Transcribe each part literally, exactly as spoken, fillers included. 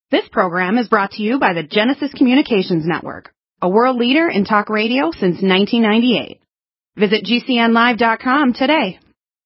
This program is brought to you by the Genesis Communications Network, a world leader in talk radio since nineteen ninety-eight. Visit G C N live dot com today.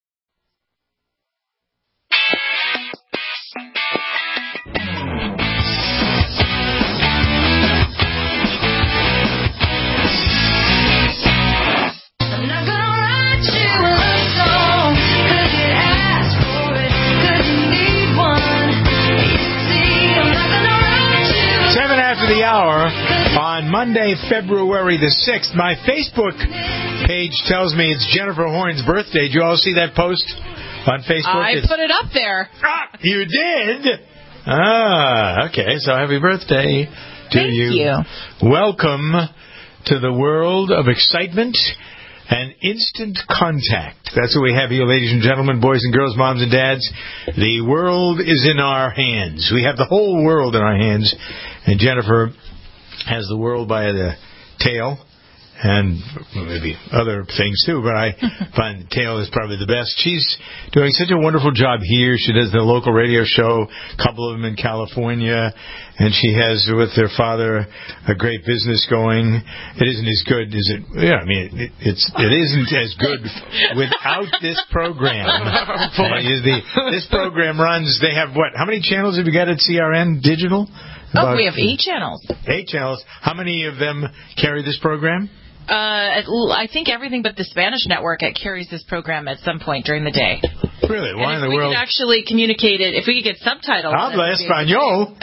The hour on Monday, February the sixth. My Facebook page tells me it's Jennifer Horn's birthday. Did you all see that post on Facebook? I it's, put it up there. Ah, you did? Ah, okay. So happy birthday to Thank you. you. Welcome to the world of excitement and instant contact. That's what we have here, ladies and gentlemen, boys and girls, moms and dads. The world is in our hands. We have the whole world in our hands. And Jennifer has the world by the tail, and maybe other things too, but I find the tail is probably the best. She's doing such a wonderful job here. She does the local radio show, a couple of them in California, and she has, with her father, a great business going. It isn't as good as it, yeah, I mean, it, it's, it isn't as good without this program. Uh, the, this program runs, they have what, how many channels have you got at C R N Digital? About oh, we have eight channels. Eight channels. How many of them carry this program? Uh, I think everything but the Spanish network it carries this program at some point during the day. Really? Why and in the we world? We could actually communicate it. If we could get subtitles. Habla español.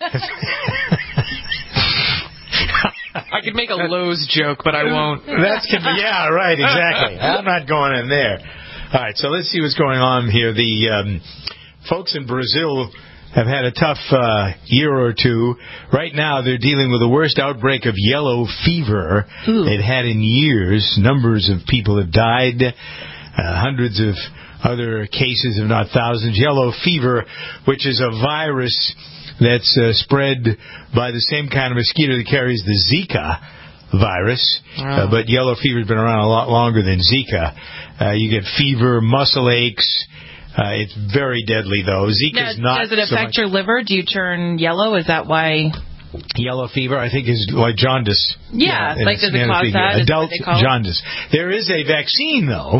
I could make a Lowe's joke, but I won't. That's yeah, right, exactly. I'm not going in there. All right, so let's see what's going on here. The um, folks in Brazil have had a tough uh, year or two. Right now, they're dealing with the worst outbreak of yellow fever Ooh. they've had in years. Numbers of people have died. Uh, hundreds of other cases, if not thousands. Yellow fever, which is a virus that's uh, spread by the same kind of mosquito that carries the Zika virus. Oh. Uh, but yellow fever has been around a lot longer than Zika. Uh, you get fever, muscle aches. Uh, it's very deadly, though. Zika's now, not. Does it affect so your liver? Do you turn yellow? Is that why? Yellow fever, I think, is like jaundice. Yeah, yeah like does it cause that? Adult jaundice. There is a vaccine, though,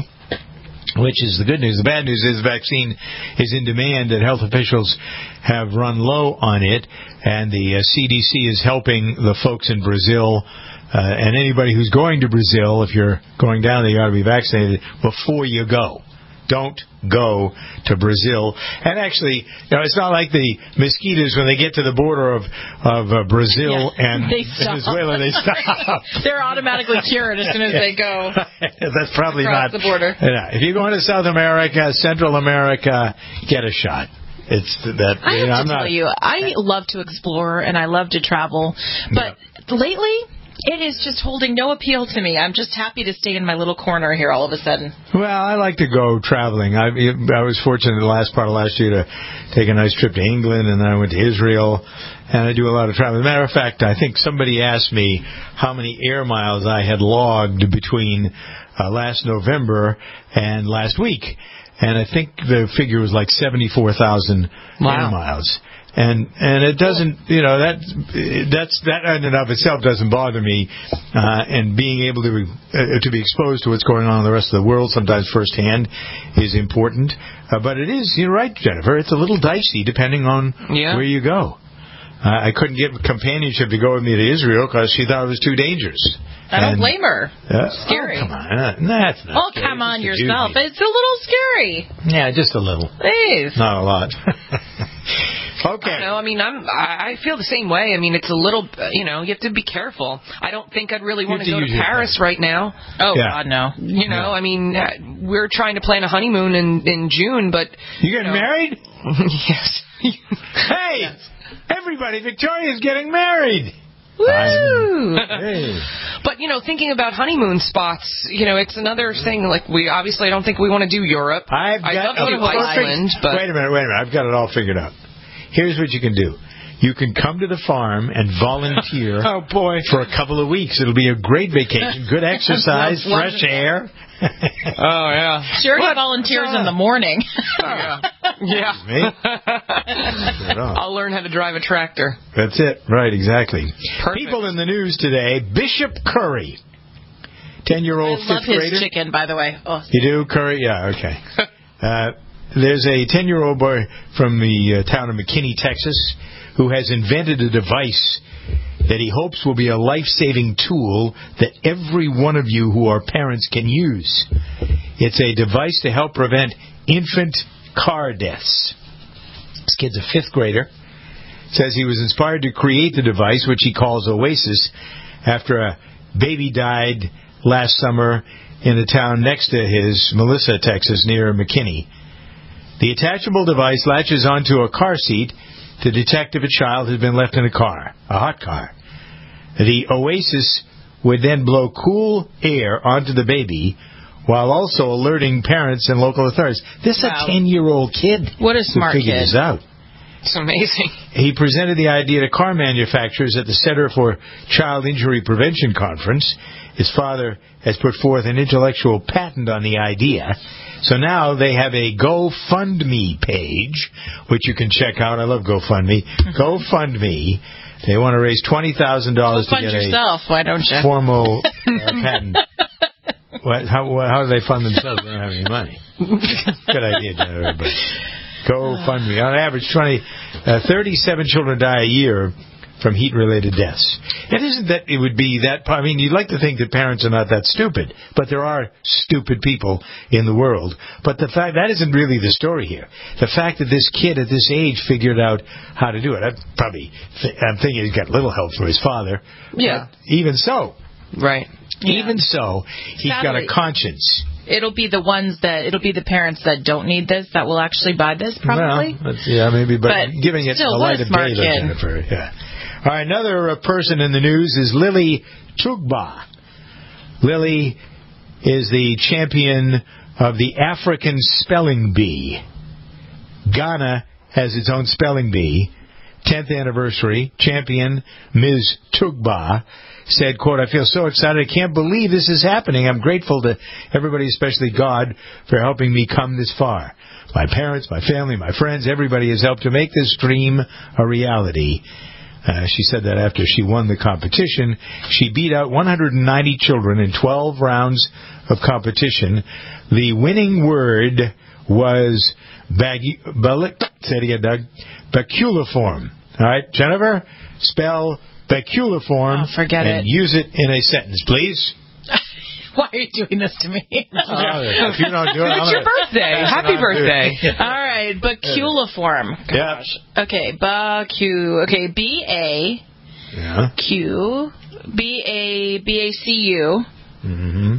which is the good news. The bad news is the vaccine is in demand, and health officials have run low on it, and the uh, C D C is helping the folks in Brazil. Uh, and anybody who's going to Brazil, if you're going down there, you ought to be vaccinated before you go. Don't go to Brazil. And actually, you know, it's not like the mosquitoes when they get to the border of of uh, Brazil yeah, and Venezuela, they stop. They're automatically cured as soon as they go. That's probably across not the border. Yeah, if you're going to South America, Central America, get a shot. It's that. I you know, have to I'm tell not, you, I love to explore and I love to travel, but yeah. lately. It is just holding no appeal to me. I'm just happy to stay in my little corner here all of a sudden. Well, I like to go traveling. I, I was fortunate the last part of last year to take a nice trip to England, and then I went to Israel, and I do a lot of traveling. As a matter of fact, I think somebody asked me how many air miles I had logged between uh, last November and last week, and I think the figure was like seventy-four thousand wow. air miles. And and it doesn't, you know, that that's that in and of itself doesn't bother me. Uh, and being able to uh, to be exposed to what's going on in the rest of the world, sometimes firsthand, is important. Uh, but it is, you're right, Jennifer. It's a little dicey depending on yeah. where you go. Uh, I couldn't get companionship to go with me to Israel because she thought it was too dangerous. I don't and, blame her. Uh, scary. Oh, come on. Uh, that's not Oh, scary. come on just yourself. It's a little scary. Yeah, just a little. Please. Not a lot. Okay. No, I mean, I'm, I feel the same way. I mean, it's a little, you know, you have to be careful. I don't think I'd really want to go to Paris right now. Oh, yeah. God, no. You know, no. I mean, uh, we're trying to plan a honeymoon in, in June, but... You getting you know, married? Yes. Hey! Yes. Everybody, Victoria's getting married! Woo! Hey. But, you know, thinking about honeymoon spots, you know, it's another thing. Like, we obviously, I don't think we want to do Europe. I've got I'd love to do Iceland, but... Wait a minute, wait a minute. I've got it all figured out. Here's what you can do. you can come to the farm and volunteer oh, boy. for a couple of weeks. It'll be a great vacation, good exercise, fresh air. Oh, yeah. She already what? volunteers in the morning. Oh, yeah. Yeah. I'll learn how to drive a tractor. That's it. Right, exactly. Perfect. People in the news today, Bishop Curry. Ten-year-old I love fifth grader. his chicken, by the way. Oh. You do, Curry? Yeah, okay. uh, there's a ten-year-old boy from the uh, town of McKinney, Texas, who has invented a device that he hopes will be a life-saving tool that every one of you who are parents can use. It's a device to help prevent infant car deaths. This kid's a fifth grader. Says he was inspired to create the device, which he calls Oasis, after a baby died last summer in a town next to his, Melissa, Texas, near McKinney. The attachable device latches onto a car seat to detect if a child has been left in a car, a hot car. The Oasis would then blow cool air onto the baby while also alerting parents and local authorities. This is wow. a ten-year-old kid what a smart who figured kid. this out. It's amazing. He presented the idea to car manufacturers at the Center for Child Injury Prevention Conference. His father has put forth an intellectual patent on the idea. So now they have a GoFundMe page, which you can check out. I love GoFundMe. GoFundMe. They want to raise twenty thousand dollars to get yourself. a Why don't you? formal uh, patent. What, how, how do they fund themselves? They don't have any money. Good idea, everybody. GoFundMe. On average, twenty, uh, thirty-seven children die a year from heat-related deaths. It isn't that it would be that... I mean, you'd like to think that parents are not that stupid, but there are stupid people in the world. But the fact... That isn't really the story here. The fact that this kid at this age figured out how to do it. I probably... Th- I'm thinking he's got little help from his father. Yeah. But even so... Right. Yeah. Even so, he's Sadly, got a conscience. It'll be the ones that... It'll be the parents that don't need this that will actually buy this, probably. Well, that's, yeah, maybe, but, but giving it still, the light of day, though, Jennifer. Yeah. All right, another uh, person in the news is Lily Tugba. Lily is the champion of the African Spelling Bee. Ghana has its own spelling bee. tenth anniversary. Champion Miz Tugba said, quote, "I feel so excited. I can't believe this is happening. I'm grateful to everybody, especially God, for helping me come this far. My parents, my family, my friends, everybody has helped to make this dream a reality." Uh, she said that after she won the competition. She beat out one hundred ninety children in twelve rounds of competition. The winning word was bag- bal- say it again, Doug. Baculiform. All right, Jennifer, spell baculiform oh, forget and it. use it in a sentence, please. Why are you doing this to me? Oh, if you don't do it, it's I'm your gonna, birthday. Happy birthday. All right, baculiform. Yeah. Okay, bacu. Okay, B A Yeah. Q B A B A C U. Mm-hmm.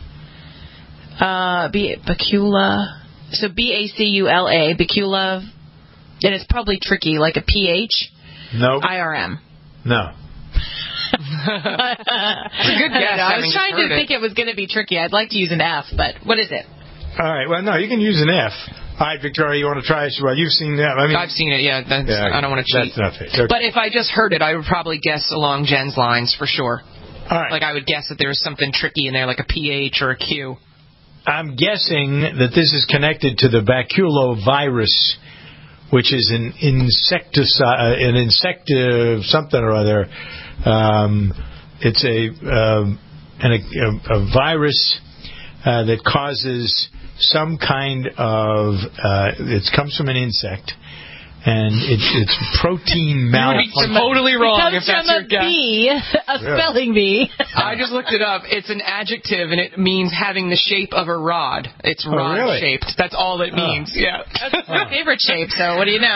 Uh, B bacula. So B A C U L A bacula, and it's probably tricky, like a P H. No. I R M. No. It's a good guess. I, I was trying to it. think it was going to be tricky. I'd like to use an F, but what is it? All right. Well, no, you can use an F. All right, Victoria, you want to try it? Well, you've seen that. I mean, I've seen it, yeah. That's, yeah I don't want to cheat. That's not fair. Okay. But if I just heard it, I would probably guess along Jen's lines for sure. All right. Like I would guess that there was something tricky in there, like a P H or a Q. I'm guessing that this is connected to the baculovirus, which is an insecticide, an insective something or other. Um, it's a, um, an, a, a virus uh, that causes some kind of, uh, it comes from an insect, and it, it's protein malfunction. You're totally wrong it if that's from your a guess. bee, a spelling bee. I just looked it up. It's an adjective, and it means having the shape of a rod. It's Oh, really? rod-shaped. That's all it means. Oh. Yeah. That's my favorite shape, so what do you know?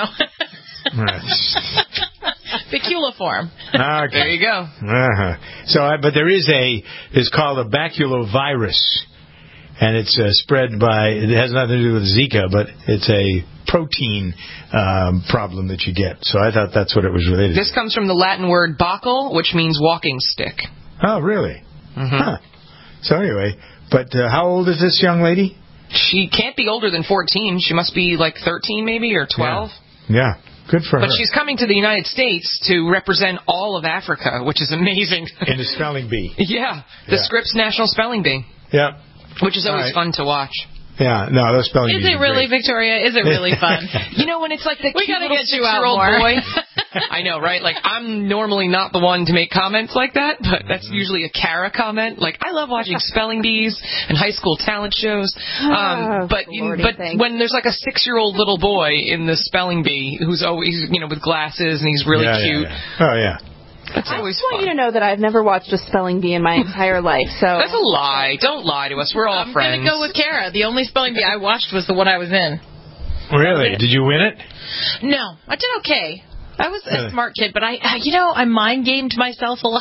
Baculiform. Okay. There you go. Uh-huh. So, uh, but there is a, it's called a baculovirus, and it's uh, spread by, it has nothing to do with Zika, but it's a protein um, problem that you get. So I thought that's what it was related This to. comes from the Latin word bacal, which means walking stick. Oh, really? Mm-hmm. Huh. So anyway, but uh, how old is this young lady? She can't be older than fourteen. She must be like thirteen maybe or twelve. Yeah. Good for but her. she's coming to the United States to represent all of Africa, which is amazing. In the spelling bee. Yeah, the Yeah. Scripps National Spelling Bee. Yeah. Which is always Right. fun to watch. Yeah, no, those spelling Is bees it are really, great. Victoria? Is it really fun? You know, when it's like the We cute gotta little get you out six-year-old more. boy. I know, right? Like, I'm normally not the one to make comments like that, but that's usually a Kara comment. Like, I love watching spelling bees and high school talent shows. Um, Oh, but you, Lordy, but thanks. when there's like a six-year-old little boy in the spelling bee who's always, you know, with glasses and he's really yeah, cute, Yeah, yeah. Oh, yeah. that's I always just want fun. you to know that I've never watched a spelling bee in my entire life. So That's a lie. Don't lie to us. We're all I'm friends. going to go with Kara. The only spelling bee I watched was the one I was in. Really? Did you win it? No, I did okay. I was Really? a smart kid, but I, I- you know, I mind gamed myself a lot.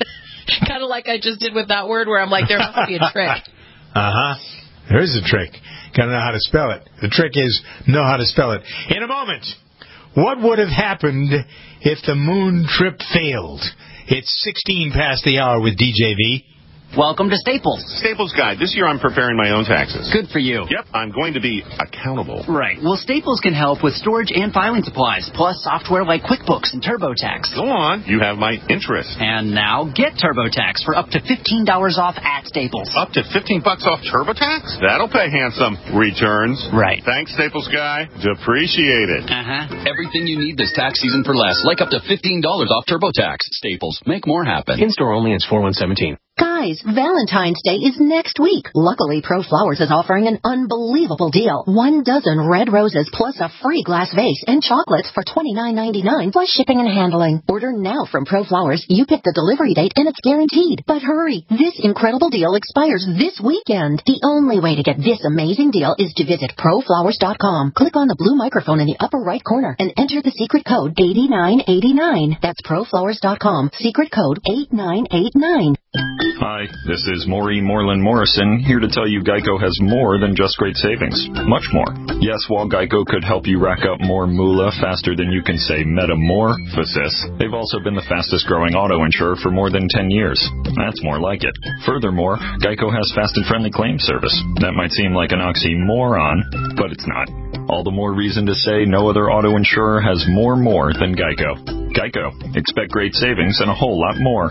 Kind of like I just did with that word where I'm like, there must be a trick. Uh-huh. There is a trick. Got to know how to spell it. The trick is know how to spell it. In a moment, what would have happened if the moon trip failed? It's sixteen past the hour with D J V. Welcome to Staples. Staples Guide. This year I'm preparing my own taxes. Good for you. Yep, I'm going to be accountable. Right. Well, Staples can help with storage and filing supplies, plus software like QuickBooks and TurboTax. Go on. You have my interest. And now get TurboTax for up to fifteen dollars off at Staples. Up to fifteen bucks off TurboTax? That'll pay handsome. Returns. Right. Thanks, Staples Guy. Appreciate it. Uh-huh. Everything you need this tax season for less, like up to fifteen dollars off TurboTax. Staples. Make more happen. In-store only. It's four one seventeen. Guys, Valentine's Day is next week. Luckily, Pro Flowers is offering an unbelievable deal. One dozen red roses plus a free glass vase and chocolates for twenty-nine ninety-nine plus shipping and handling. Order now from Pro Flowers. You pick the delivery date and it's guaranteed. But hurry, this incredible deal expires this weekend. The only way to get this amazing deal is to visit pro flowers dot com. Click on the blue microphone in the upper right corner and enter the secret code eighty-nine eighty-nine. That's pro flowers dot com. Secret code eight nine eight nine. Hi, this is Maury Moreland Morrison, here to tell you Geico has more than just great savings. Much more. Yes, while Geico could help you rack up more moolah faster than you can say metamorphosis, they've also been the fastest growing auto insurer for more than ten years. That's more like it. Furthermore, Geico has fast and friendly claim service. That might seem like an oxymoron, but it's not. All the more reason to say no other auto insurer has more more than Geico. Geico. Expect great savings and a whole lot more.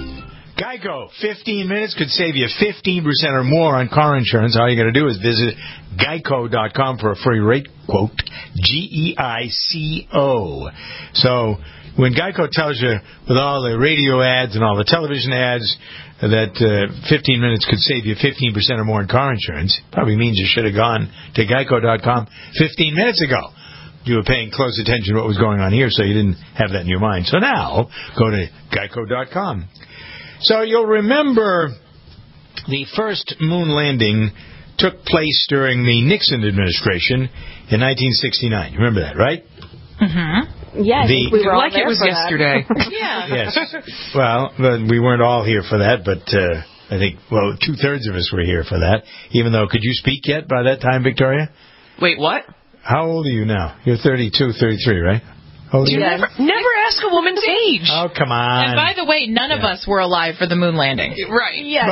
Geico, fifteen minutes could save you fifteen percent or more on car insurance. All you got to do is visit geico dot com for a free rate quote, G E I C O. So when Geico tells you with all the radio ads and all the television ads that uh, fifteen minutes could save you fifteen percent or more in car insurance, probably means you should have gone to geico dot com fifteen minutes ago. You were paying close attention to what was going on here, so you didn't have that in your mind. So now, go to geico dot com. So you'll remember the first moon landing took place during the Nixon administration in nineteen sixty-nine. You remember that, right? Mm-hmm. Yeah, I The- think we were all like there it was for yesterday. That. Yeah. Yes. Well, but we weren't all here for that, but uh, I think, well, two-thirds of us were here for that. Even though, could you speak yet by that time, Victoria? Wait, what? How old are you now? You're thirty-two, thirty-three, right? How old are you? Yes. Never, never ask a woman's age. Oh, come on. And by the way, none of Yeah. us were alive for the moon landing. Right. Yes.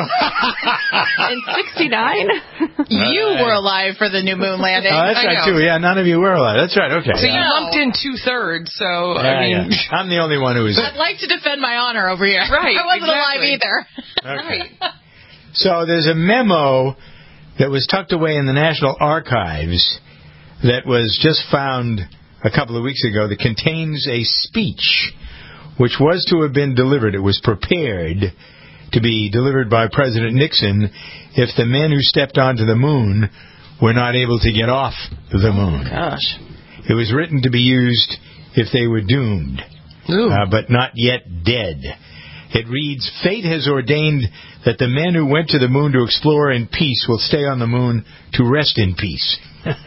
In sixty-nine? You were alive for the new moon landing. Oh, that's I right, know. too. Yeah, none of you were alive. That's right, okay. So you yeah. lumped in two-thirds, so, Yeah, I mean... yeah. I'm the only one who was... I'd like to defend my honor over here. Right, I wasn't exactly. alive either. Okay. So there's a memo that was tucked away in the National Archives that was just found a couple of weeks ago that contains a speech which was to have been delivered. It was prepared to be delivered by President Nixon if the men who stepped onto the moon were not able to get off the moon. Gosh. It was written to be used if they were doomed, uh, but not yet dead. It reads, "Fate has ordained that the men who went to the moon to explore in peace will stay on the moon to rest in peace."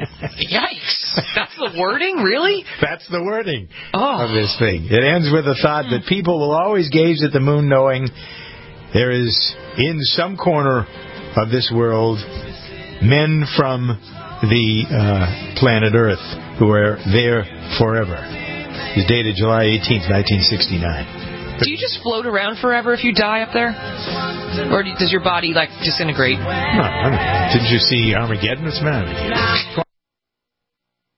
Yikes. That's the wording? Really? That's the wording Oh. of this thing. It ends with the thought that people will always gaze at the moon knowing there is, in some corner of this world, men from the uh, planet Earth who are there forever. It's dated July eighteenth, nineteen sixty-nine. Do you just float around forever if you die up there? Or do- does your body, like, disintegrate? No, I mean, didn't you see Armageddon? What's the matter with you?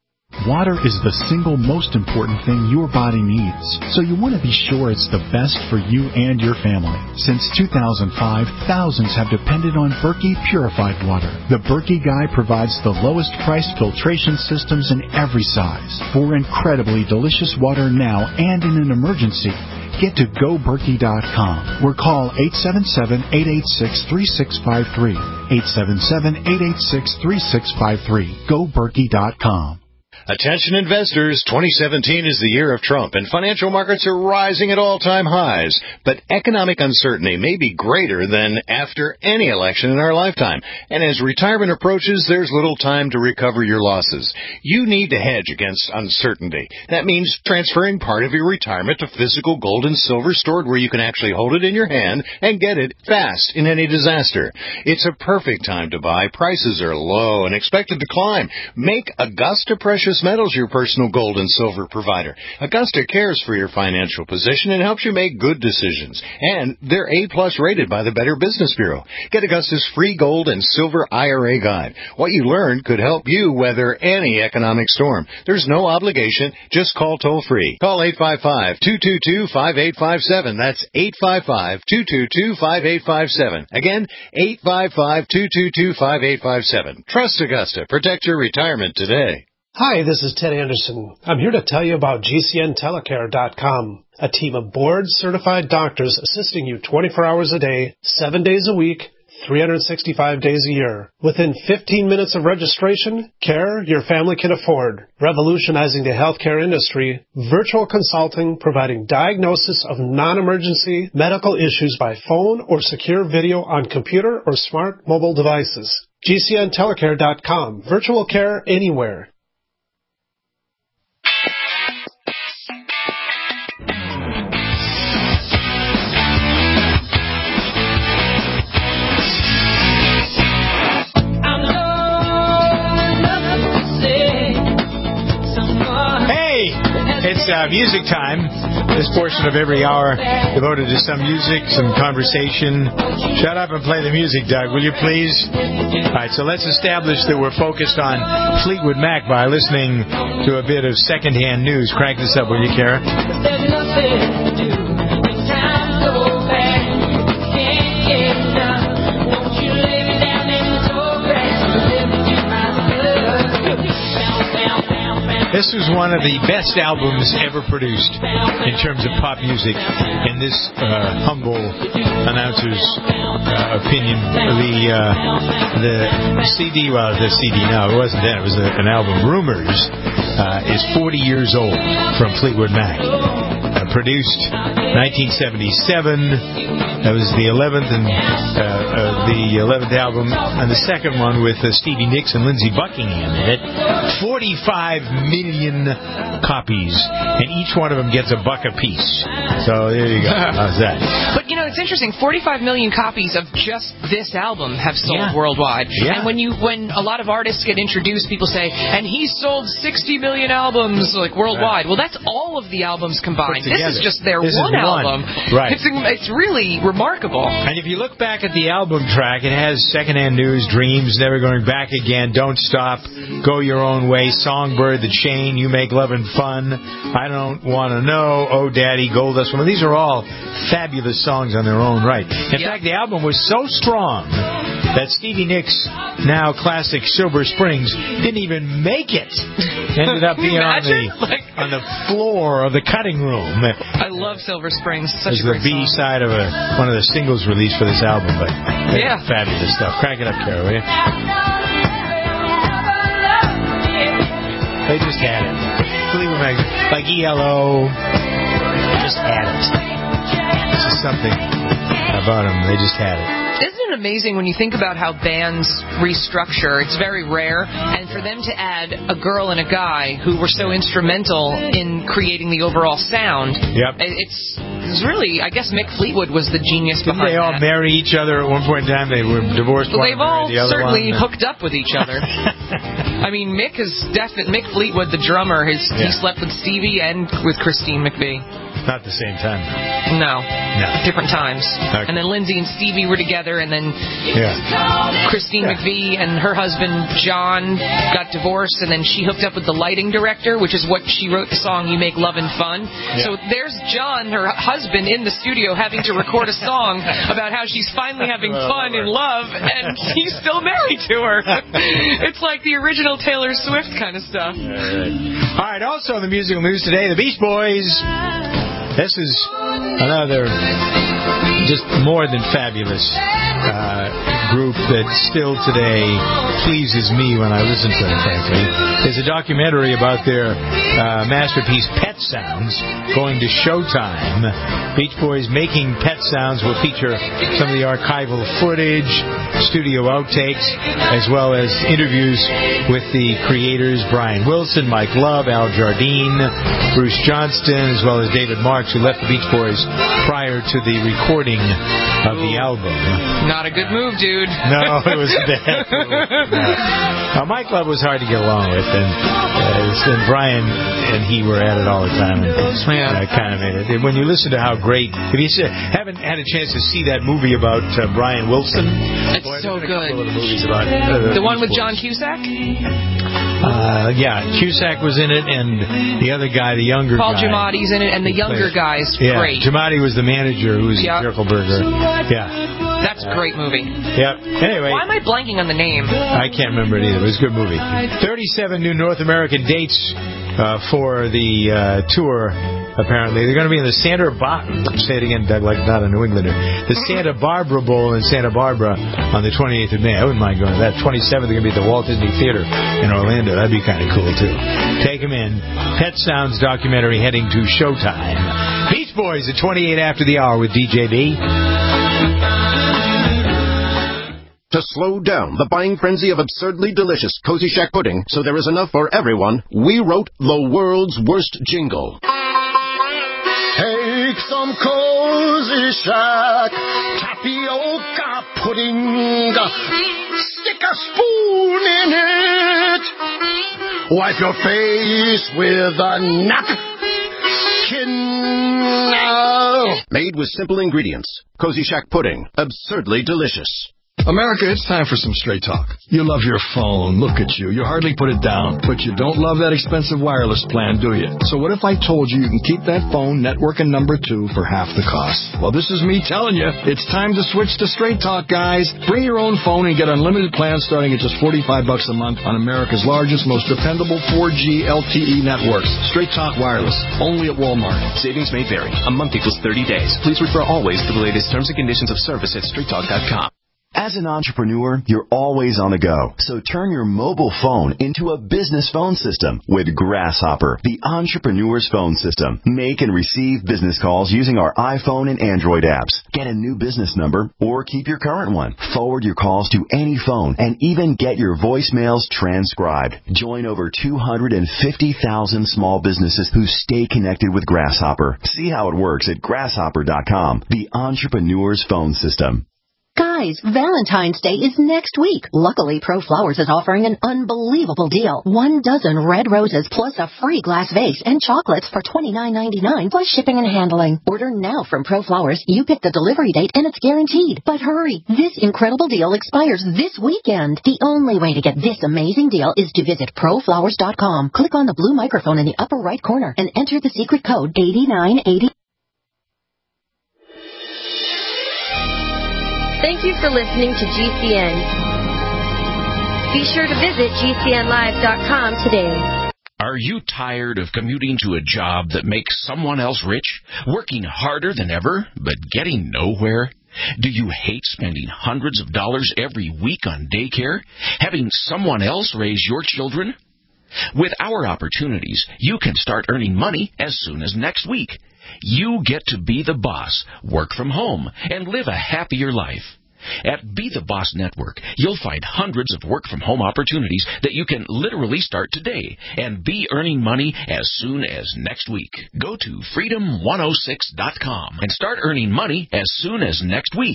Water is the single most important thing your body needs, so you want to be sure it's the best for you and your family. Since two thousand five, thousands have depended on Berkey purified water. The Berkey Guy provides the lowest priced filtration systems in every size for incredibly delicious water now and in an emergency. Get to go berkey dot com or call eight seven seven, eight eight six, three six five three. eight seven seven, eight eight six, three six five three. go berkey dot com. Attention investors, twenty seventeen is the year of Trump, and financial markets are rising at all-time highs. But economic uncertainty may be greater than after any election in our lifetime. And as retirement approaches, there's little time to recover your losses. You need to hedge against uncertainty. That means transferring part of your retirement to physical gold and silver stored where you can actually hold it in your hand and get it fast in any disaster. It's a perfect time to buy. Prices are low and expected to climb. Make Augusta Precious Metals your personal gold and silver provider. Augusta cares for your financial position and helps you make good decisions. And they're A-plus rated by the Better Business Bureau. Get Augusta's free gold and silver I R A guide. What you learn could help you weather any economic storm. There's no obligation. Just call toll-free. Call eight five five, two two two, five eight five seven. That's eight five five, two two two, five eight five seven. Again, eight five five, two two two, five eight five seven. Trust Augusta. Protect your retirement today. Hi, this is Ted Anderson. I'm here to tell you about G C N telecare dot com, a team of board-certified doctors assisting you twenty-four hours a day, seven days a week, three hundred sixty-five days a year. Within fifteen minutes of registration, care your family can afford. Revolutionizing the healthcare industry, virtual consulting providing diagnosis of non-emergency medical issues by phone or secure video on computer or smart mobile devices. G C N telecare dot com. Virtual care anywhere. It's uh, music time. This portion of every hour devoted to some music, some conversation. Shut up and play the music, Doug, will you please? All right, so let's establish that we're focused on Fleetwood Mac by listening to a bit of secondhand news. Crank this up, will you, Kara? This was one of the best albums ever produced in terms of pop music, in this uh, humble announcer's uh, opinion. The uh, the C D, well, the C D, no, it wasn't that. It was a, an album. Rumors uh, is forty years old from Fleetwood Mac. Uh, produced nineteen seventy-seven. That was the eleventh and uh, uh, the eleventh album, and the second one with uh, Stevie Nicks and Lindsey Buckingham in it. forty-five million copies, and each one of them gets a buck a piece. So there you go. How's that? But you know, it's interesting. forty-five million copies of just this album have sold yeah. worldwide. Yeah. And when you when a lot of artists get introduced, people say, "And he sold sixty million albums like worldwide." Well, that's all of the albums combined. This is just their this one, one album. Right. It's it's really remarkable. And if you look back at the album track, it has Secondhand News, Dreams, Never Going Back Again, Don't Stop, Go Your Own Way, Songbird, The Chain, You Make Lovin' Fun, I Don't Want to Know, Oh Daddy, Gold Dust Woman. These are all fabulous songs on their own right. In yep. fact, the album was so strong that Stevie Nicks, now classic Silver Springs, didn't even make it. Ended up being on the like, on the floor of the cutting room. I love Silver Springs. Such it's a great the B song. side of a, one of the singles released for this album, but yeah, fabulous stuff. Crank it up, Carol, will you? They just had it. Fleetwood Mac, like E L O, just had it. This is something about them. They just had it. Isn't it amazing when you think about how bands restructure? It's very rare. And for them to add a girl and a guy who were so instrumental in creating the overall sound, yep. it's, it's really, I guess Mick Fleetwood was the genius Didn't behind they all that. marry each other at one point in time? They were divorced well, one They've all the other certainly one. hooked up with each other. I mean, Mick is definitely, Mick Fleetwood, the drummer, his, yeah. he slept with Stevie and with Christine McVie. Not at the same time. No. No. Different times. Okay. And then Lindsay and Stevie were together, and then Yeah. Christine Yeah. McVie and her husband John got divorced, and then she hooked up with the lighting director, which is what she wrote the song You Make Love and Fun. Yeah. So there's John, her husband, in the studio having to record a song about how she's finally having fun in love, and he's still married to her. It's like the original Taylor Swift kind of stuff. All right. All right, also in the musical news today, the Beach Boys. This is another just more than fabulous uh, group that still today pleases me when I listen to them, frankly. There's a documentary about their uh, masterpiece, Pet Sounds, going to Showtime. Beach Boys Making Pet Sounds will feature some of the archival footage, studio outtakes, as well as interviews with the creators, Brian Wilson, Mike Love, Al Jardine, Bruce Johnston, as well as David Marks, who left the Beach Boys prior to the recording of the album. Not a good move, dude. No, it was a bad move. No. Now, Mike Love was hard to get along with, and, uh, and Brian and he were at it all the time, and uh, kind of made it. And when you listen to how great, if you haven't had a chance to see that movie about uh, Brian Wilson, it's boy, so good. A couple of movies about, uh, the one with John Cusack? Uh, yeah, Cusack was in it, and the other guy, the younger Paul guy. Paul Giamatti's in it, and the younger guy's yeah, great. Giamatti was the manager who was yep. Jerkelberger. Yeah. That's a great movie. Yep. Anyway. Why am I blanking on the name? I can't remember it either. It was a good movie. thirty-seven new North American dates uh, for the uh, tour, apparently. They're going to be in the Santa Barbara, say it again, Doug, like not a New Englander, the Santa Barbara Bowl in Santa Barbara on the twenty-eighth of May. I wouldn't mind going to that. twenty-seventh, they're going to be at the Walt Disney Theater in Orlando. That'd be kind of cool, too. Take them in. Pet Sounds documentary heading to Showtime. Beach Boys at twenty-eight after the hour with D J D. To slow down the buying frenzy of absurdly delicious Cozy Shack pudding so there is enough for everyone, we wrote the world's worst jingle. Take some Cozy Shack tapioca pudding. Stick a spoon in it. Wipe your face with a napkin. Made with simple ingredients. Cozy Shack pudding. Absurdly delicious. America, it's time for some straight talk. You love your phone. Look at you. You hardly put it down. But you don't love that expensive wireless plan, do you? So what if I told you you can keep that phone, network, and number two for half the cost? Well, this is me telling you. It's time to switch to Straight Talk, guys. Bring your own phone and get unlimited plans starting at just forty-five bucks a month on America's largest, most dependable four G L T E networks. Straight Talk Wireless. Only at Walmart. Savings may vary. A month equals thirty days. Please refer always to the latest terms and conditions of service at straight talk dot com. As an entrepreneur, you're always on the go. So turn your mobile phone into a business phone system with Grasshopper, the entrepreneur's phone system. Make and receive business calls using our iPhone and Android apps. Get a new business number or keep your current one. Forward your calls to any phone and even get your voicemails transcribed. Join over two hundred fifty thousand small businesses who stay connected with Grasshopper. See how it works at grasshopper dot com, the entrepreneur's phone system. Guys, Valentine's Day is next week. Luckily, Pro Flowers is offering an unbelievable deal. One dozen red roses plus a free glass vase and chocolates for twenty-nine ninety-nine plus shipping and handling. Order now from Pro Flowers. You pick the delivery date and it's guaranteed. But hurry, this incredible deal expires this weekend. The only way to get this amazing deal is to visit pro flowers dot com. Click on the blue microphone in the upper right corner and enter the secret code eighty-nine eighty. Thank you for listening to G C N. Be sure to visit G C N live dot com today. Are you tired of commuting to a job that makes someone else rich, working harder than ever, but getting nowhere? Do you hate spending hundreds of dollars every week on daycare, having someone else raise your children? With our opportunities, you can start earning money as soon as next week. You get to be the boss, work from home, and live a happier life. At Be the Boss Network, you'll find hundreds of work-from-home opportunities that you can literally start today and be earning money as soon as next week. Go to freedom one oh six dot com and start earning money as soon as next week.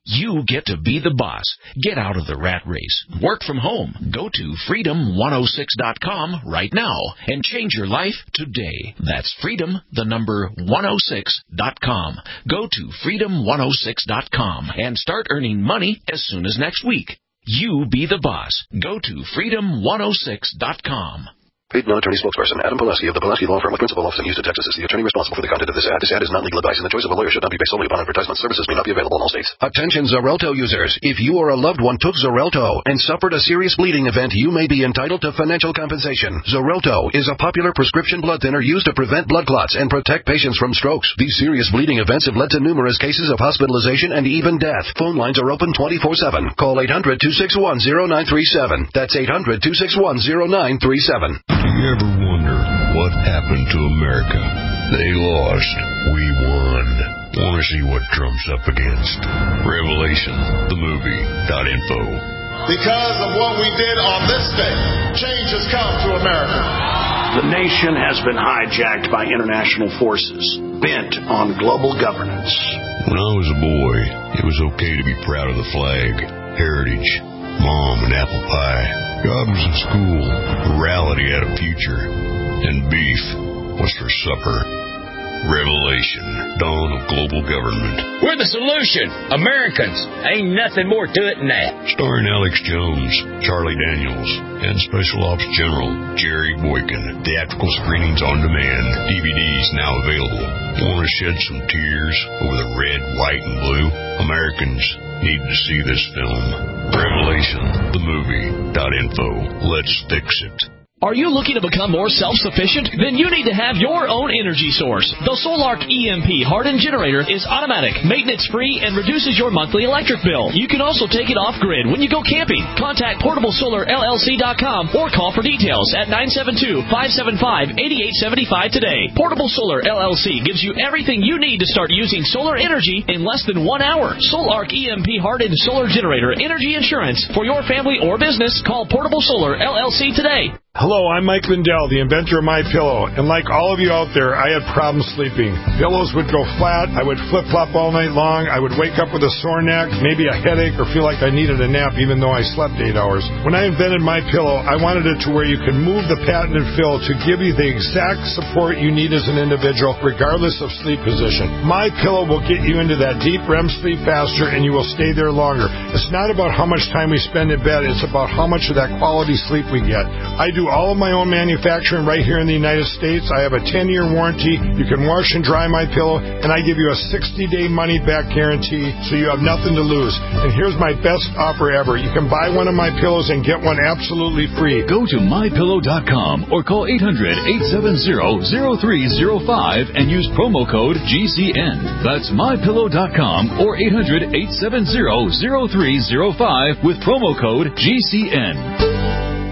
You get to be the boss. Get out of the rat race. Work from home. Go to freedom one oh six dot com right now and change your life today. That's freedom, the number one oh six dot com. Go to freedom one oh six dot com and start earning money as soon as next week. You be the boss. Go to freedom one oh six dot com. Paid non-attorney spokesperson Adam Pulaski of the Pulaski Law Firm with principal office in Houston, Texas is the attorney responsible for the content of this ad. This ad is not legal advice, and the choice of a lawyer should not be based solely upon advertisement. Services may not be available in all states. Attention Xarelto users. If you or a loved one took Xarelto and suffered a serious bleeding event, you may be entitled to financial compensation. Xarelto is a popular prescription blood thinner used to prevent blood clots and protect patients from strokes. These serious bleeding events have led to numerous cases of hospitalization and even death. Phone lines are open twenty-four seven. Call eight hundred, two six one, zero nine three seven. That's eight hundred, two six one, zero nine three seven. Do you ever wonder what happened to America? They lost. We won. Want to see what Trump's up against? Revelation, the movie, dot info. Because of what we did on this day, change has come to America. The nation has been hijacked by international forces, bent on global governance. When I was a boy, it was okay to be proud of the flag, heritage, mom and apple pie. God was in school, morality had a future, and beef was for supper. Revelation, dawn of global government. We're the solution. Americans. Ain't nothing more to it than that. Starring Alex Jones, Charlie Daniels, and Special Ops General Jerry Boykin. Theatrical screenings on demand. D V Ds now available. Want to shed some tears over the red, white, and blue? Americans need to see this film. Revelation, the movie, dot info. Let's fix it. Are you looking to become more self-sufficient? Then you need to have your own energy source. The Solark E M P hardened generator is automatic, maintenance-free, and reduces your monthly electric bill. You can also take it off-grid when you go camping. Contact portable solar L L C dot com or call for details at nine seven two, five seven five, eight eight seven five today. Portable Solar L L C gives you everything you need to start using solar energy in less than one hour. Solark E M P hardened solar generator energy insurance for your family or business. Call Portable Solar L L C today. Hello, I'm Mike Lindell, the inventor of MyPillow, and like all of you out there, I had problems sleeping. Pillows would go flat, I would flip-flop all night long, I would wake up with a sore neck, maybe a headache, or feel like I needed a nap even though I slept eight hours. When I invented MyPillow, I wanted it to where you could move the patented fill to give you the exact support you need as an individual, regardless of sleep position. MyPillow will get you into that deep R E M sleep faster, and you will stay there longer. It's not about how much time we spend in bed, it's about how much of that quality sleep we get. I do all of my own manufacturing right here in the United States. I have a ten-year warranty. You can wash and dry my pillow, and I give you a sixty-day money-back guarantee, so you have nothing to lose. And here's my best offer ever. You can buy one of my pillows and get one absolutely free. Go to my pillow dot com or call eight hundred, eight seven zero, zero three zero five and use promo code G C N. That's my pillow dot com or eight hundred, eight seven zero, zero three zero five with promo code G C N.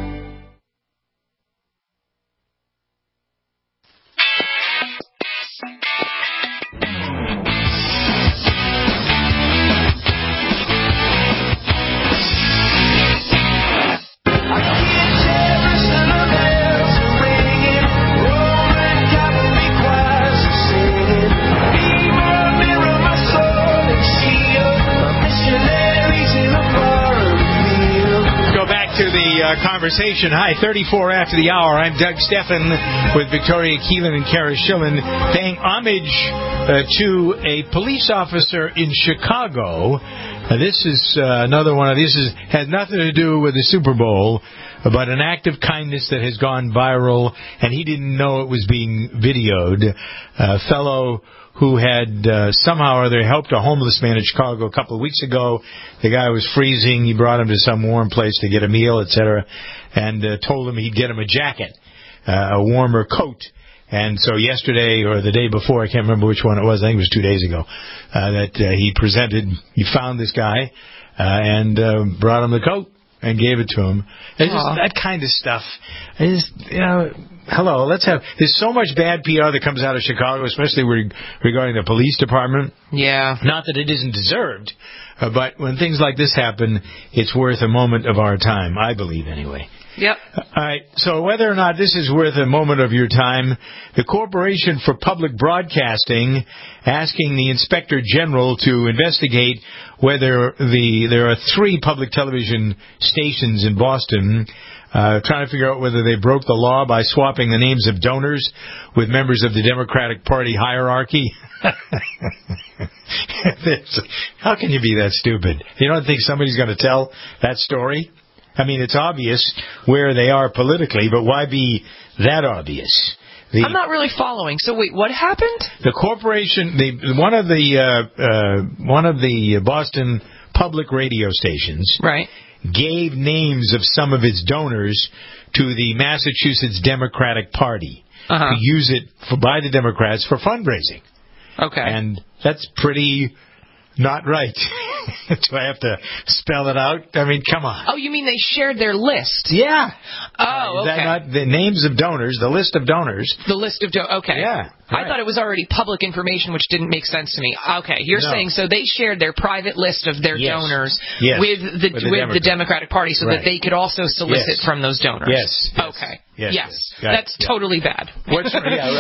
Conversation. Hi, thirty-four after the hour. I'm Doug Steffen with Victoria Keelan and Kara Schillen, paying homage uh, to a police officer in Chicago. Uh, this is uh, another one of these. Is, has nothing to do with the Super Bowl, but an act of kindness that has gone viral, and he didn't know it was being videoed. A fellow who had uh, somehow or other helped a homeless man in Chicago a couple of weeks ago. The guy was freezing. He brought him to some warm place to get a meal, et cetera, and uh, told him he'd get him a jacket, uh, a warmer coat. And so yesterday or the day before, I can't remember which one it was, I think it was two days ago, uh, that uh, he presented, he found this guy uh, and uh, brought him the coat and gave it to him. It's just that kind of stuff. It's, you know, hello, let's have... There's so much bad P R that comes out of Chicago, especially re- regarding the police department. Yeah. Not that it isn't deserved, uh, but when things like this happen, it's worth a moment of our time, I believe, anyway. Yep. All right, so whether or not this is worth a moment of your time, the Corporation for Public Broadcasting asking the Inspector General to investigate whether the there are three public television stations in Boston uh, trying to figure out whether they broke the law by swapping the names of donors with members of the Democratic Party hierarchy. How can you be that stupid? You don't think somebody's going to tell that story? I mean, it's obvious where they are politically, but why be that obvious? The, I'm not really following. So wait, what happened? The corporation, the one of the uh, uh, one of the Boston public radio stations, right, gave names of some of its donors to the Massachusetts Democratic Party uh-huh. to use it for, by the Democrats for fundraising. Okay, and that's pretty. Not right. Do I have to spell it out? I mean, come on. Oh, you mean they shared their list? Yeah. Oh, Is okay. that not the names of donors, the list of donors? The list of donors. Okay. Yeah. Right. I thought it was already public information, which didn't make sense to me. Okay, you're no. saying so they shared their private list of their yes. donors yes. with the with, the, with the Democratic Party, so right. that they could also solicit yes. from those donors. Yes. yes. Okay. Yes. Yes. yes. That's yeah. totally bad. What's, yeah,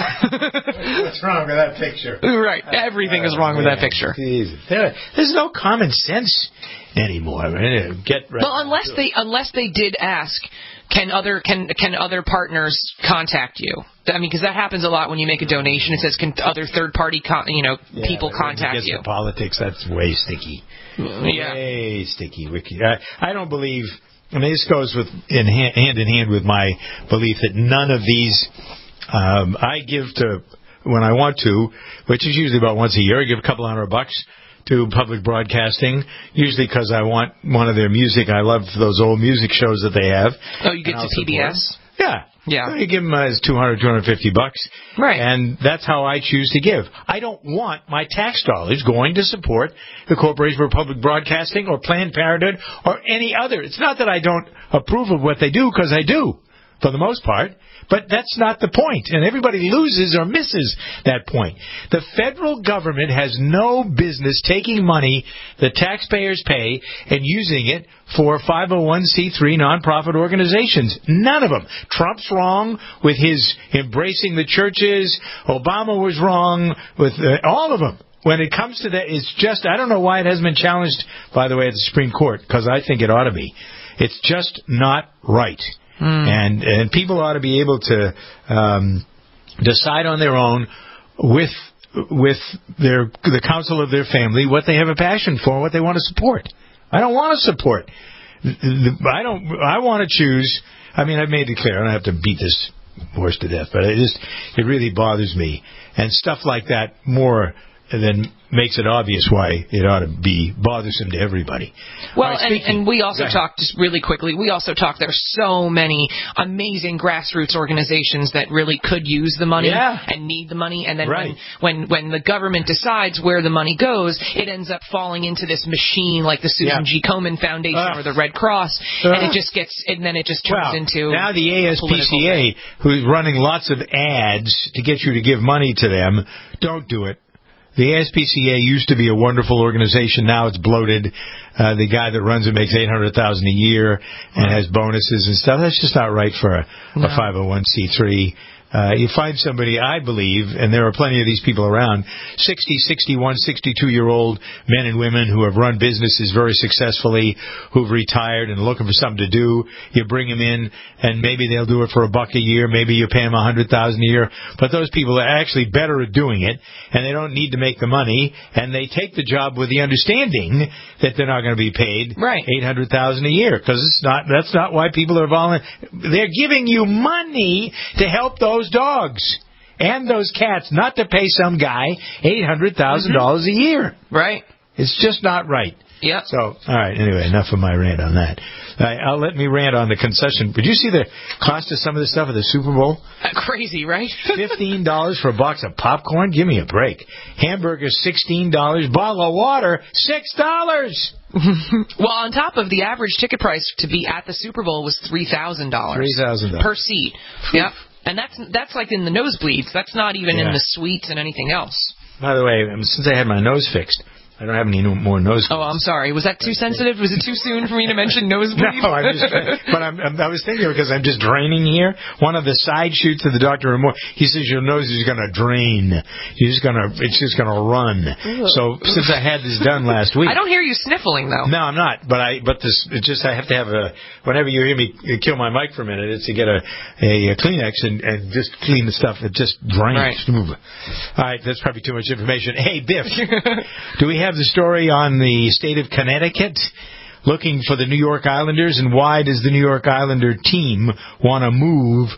What's wrong with that picture? Right. Everything is wrong with that picture. There, there's no common sense anymore. Get right well, unless they unless they did ask. Can other can can other partners contact you? I mean, because that happens a lot when you make a donation. It says, "Can other third party, con- you know, yeah, people contact when it gets you?" to politics, that's way sticky. Yeah, way sticky. Wiki. I, I don't believe. I mean, this goes with in hand, hand in hand with my belief that none of these um, I give to when I want to, which is usually about once a year. I give a couple hundred bucks to public broadcasting, usually because I want one of their music. I love those old music shows that they have. Oh, you get to P B S? Yeah. Yeah. So you give them uh, two hundred, two hundred fifty bucks. Right. And that's how I choose to give. I don't want my tax dollars going to support the Corporation for Public Broadcasting or Planned Parenthood or any other. It's not that I don't approve of what they do, because I do, for the most part. But that's not the point, and everybody loses or misses that point. The federal government has no business taking money the taxpayers pay and using it for five oh one c three nonprofit organizations. None of them. Trump's wrong with his embracing the churches. Obama was wrong with uh, all of them. When it comes to that, it's just, I don't know why it hasn't been challenged, by the way, at the Supreme Court, because I think it ought to be. It's just not right. Mm. And and people ought to be able to um, decide on their own with with their the counsel of their family what they have a passion for, what they want to support. I don't want to support. I don't. I want to choose. I mean, I've made it clear. I don't have to beat this horse to death, but it just it really bothers me. And stuff like that more than makes it obvious why it ought to be bothersome to everybody. Well, right, and, and we also talked, just really quickly, we also talked, there's so many amazing grassroots organizations that really could use the money yeah. and need the money, and then right. when, when when the government decides where the money goes, it ends up falling into this machine like the Susan yeah. G. Komen Foundation uh, or the Red Cross, uh, and it just gets, and then it just turns well, into now the A S P C A, who's running lots of ads to get you to give money to them, don't do it. The A S P C A used to be a wonderful organization. Now it's bloated. Uh, the guy that runs it makes eight hundred thousand dollars a year and right. has bonuses and stuff. That's just not right for a, no. a five oh one c three. Uh, you find somebody, I believe, and there are plenty of these people around, sixty, sixty-one, sixty-two-year-old men and women who have run businesses very successfully, who've retired and are looking for something to do. You bring them in, and maybe they'll do it for a buck a year. Maybe you pay them a hundred thousand a year. But those people are actually better at doing it, and they don't need to make the money, and they take the job with the understanding that they're not going to be paid right. eight hundred thousand a year, because it's not. That's not why people are volunteering. They're giving you money to help those dogs and those cats, not to pay some guy eight hundred thousand dollars mm-hmm. a year. Right. It's just not right. Yeah. So, all right, anyway, enough of my rant on that. Uh, I'll let me rant on the concession. Did you see the cost of some of this stuff at the Super Bowl? Uh, crazy, right? fifteen dollars for a box of popcorn? Give me a break. Hamburgers, sixteen dollars. Bottle of water, six dollars. Well, on top of the average ticket price to be at the Super Bowl was three thousand dollars. three thousand dollars. Per seat. Yep. And that's that's like in the nosebleeds. That's not even yeah. in the suites and anything else. By the way, since I had my nose fixed, I don't have any more nosebleeds. Oh, I'm sorry. Was that too sensitive? Was it too soon for me to mention nosebleeds? No, I'm just, but I'm, I'm, I was thinking because I'm just draining here. One of the side shoots of the Doctor Ramore, he says your nose is going to drain. You're just going to, it's just going to run. Ugh. So since I had this done last week, I don't hear you sniffling though. No, I'm not. But I, but this, it just I have to have a. Whenever you hear me kill my mic for a minute, it's to get a a, a Kleenex and, and just clean the stuff. It just drains. Right. All right, that's probably too much information. Hey, Biff, do we have the story on the state of Connecticut looking for the New York Islanders, and why does the New York Islander team want to move?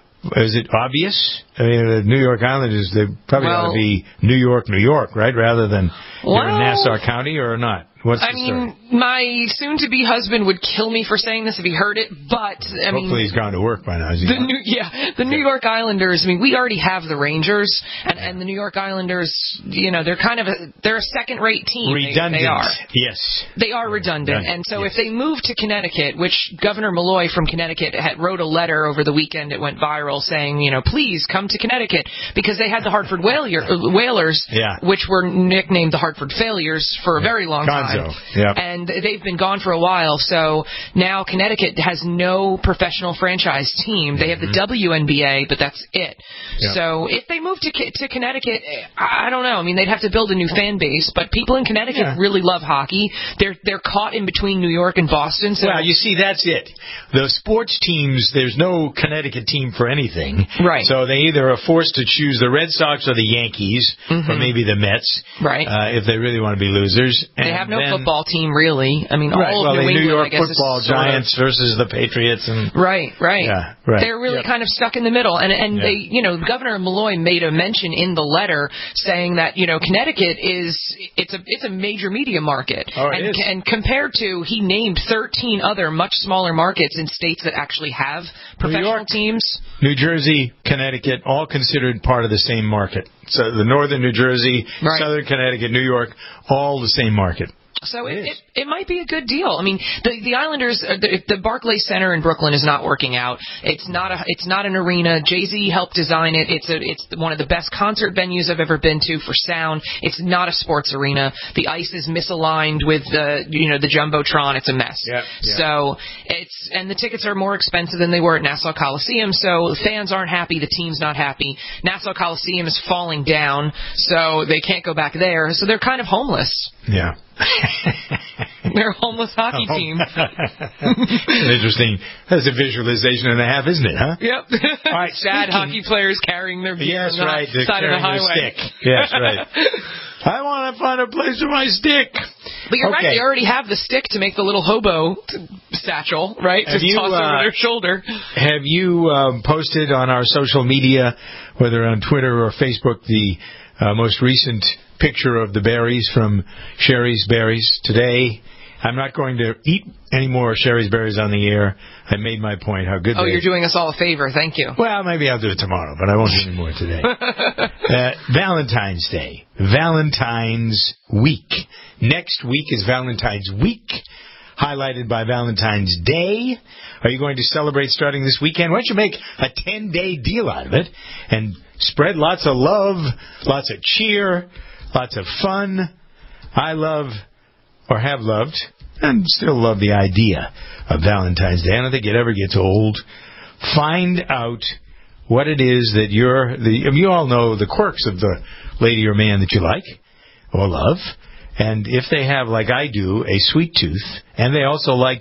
Is it obvious? I mean, the New York Islanders, they probably well, ought to be New York, New York, right, rather than well, here in Nassau County, or not? What's I the mean, story? my soon-to-be husband would kill me for saying this if he heard it, but I Hopefully mean, he's gone to work by now. Is he the New, yeah, the New York Islanders. I mean, we already have the Rangers, and, and the New York Islanders. You know, they're kind of a they're a second-rate team. Redundant. They, they are. Yes. They are redundant, and so yes. if they move to Connecticut, which Governor Malloy from Connecticut had wrote a letter over the weekend, it went viral saying, you know, please come to Connecticut, because they had the Hartford Whaler, Whalers, yeah. which were nicknamed the Hartford Failures for a yeah. very long Gonzo. time. Yeah. And And they've been gone for a while, so now Connecticut has no professional franchise team. They have the W N B A, but that's it. Yeah. So if they move to to Connecticut, I don't know. I mean, they'd have to build a new fan base, but people in Connecticut yeah. really love hockey. They're they're caught in between New York and Boston. So well, you see, that's it. The sports teams, there's no Connecticut team for anything. Right. So they either are forced to choose the Red Sox or the Yankees, mm-hmm. or maybe the Mets, right? Uh, if they really want to be losers. And they have no then, football team, really. I mean, right. all well, of New the England, New York I guess, football is Giants of, versus the Patriots, and right, right. Yeah, right. They're really yep. kind of stuck in the middle, and and yeah. they, you know, Governor Malloy made a mention in the letter saying that, you know, Connecticut is it's a it's a major media market, oh, it and is. and compared to, he named thirteen other much smaller markets in states that actually have professional New York, teams. New Jersey, Connecticut, all considered part of the same market. So the northern New Jersey, right. southern Connecticut, New York, all the same market. So it, it, it might be a good deal. I mean, the the Islanders, the, the Barclays Center in Brooklyn is not working out. It's not a it's not an arena. Jay-Z helped design it. It's a it's one of the best concert venues I've ever been to for sound. It's not a sports arena. The ice is misaligned with the you know the jumbotron. It's a mess. Yeah, yeah. So it's and the tickets are more expensive than they were at Nassau Coliseum. So fans aren't happy. The team's not happy. Nassau Coliseum is falling down, so they can't go back there. So they're kind of homeless. Yeah. They're a homeless hockey team. Interesting. That's a visualization and a half, isn't it, huh? Yep. All right, sad speaking, hockey players carrying their gear yes, on the right, side of the highway. Stick. Yes, right. I want to find a place for my stick. But you're okay. right. They already have the stick to make the little hobo satchel, right? Have to you, toss uh, over their shoulder. Have you um, posted on our social media, whether on Twitter or Facebook, the uh, most recent picture of the berries from Sherry's Berries today? I'm not going to eat any more Sherry's Berries on the air. I made my point how good oh, they are. You're doing us all a favor. Thank you. Well, maybe I'll do it tomorrow, but I won't do any more today. uh, Valentine's Day. Valentine's Week. Next week is Valentine's Week, highlighted by Valentine's Day. Are you going to celebrate starting this weekend? Why don't you make a ten-day deal out of it and spread lots of love, lots of cheer, lots of fun. I love, or have loved, and still love the idea of Valentine's Day. I don't think it ever gets old. Find out what it is that you're, the, I mean, you all know the quirks of the lady or man that you like or love. And if they have, like I do, a sweet tooth, and they also like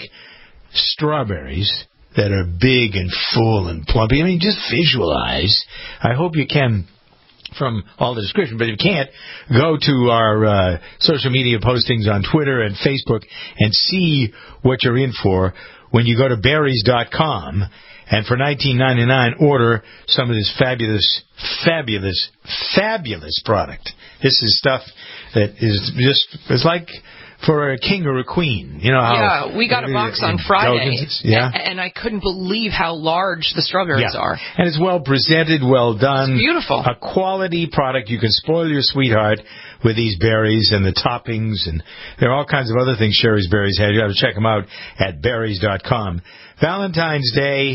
strawberries that are big and full and plumpy, I mean, just visualize. I hope you can from all the description, but if you can't, go to our uh, social media postings on Twitter and Facebook and see what you're in for when you go to berries dot com and for nineteen ninety-nine order some of this fabulous, fabulous, fabulous product. This is stuff that is just, it's like for a king or a queen. You know how... Yeah, we got a box on Friday, yeah. and, and I couldn't believe how large the strawberries yeah. are. And it's well presented, well done. It's beautiful. A quality product. You can spoil your sweetheart with these berries and the toppings, and there are all kinds of other things Sherry's Berries has. You have to check them out at berries dot com. Valentine's Day,